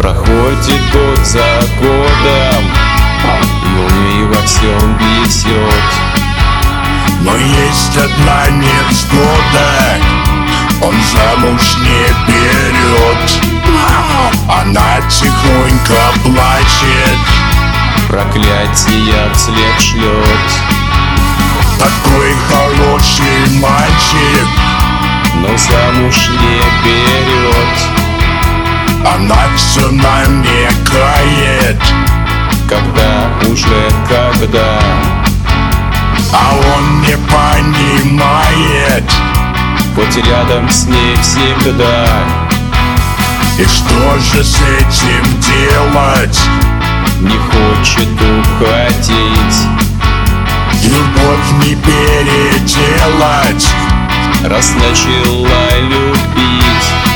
Проходит год за годом, и во всем везет. Но есть одна невзгода: он замуж не берет. Она тихонько плачет, проклятия вслед шлет. Такой хороший мальчик, но замуж не берет. Она все намекает, когда, а он не понимает, хоть рядом с ней всегда. И что же с этим делать? Не хочет уходить, любовь не переделать. раз начала любить,